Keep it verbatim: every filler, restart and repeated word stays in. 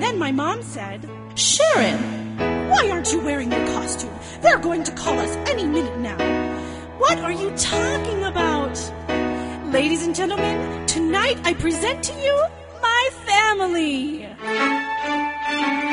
Then my mom said, Sharon, why aren't you wearing your costume? They're going to call us any minute now. What are you talking about? Ladies and gentlemen, tonight I present to you my family.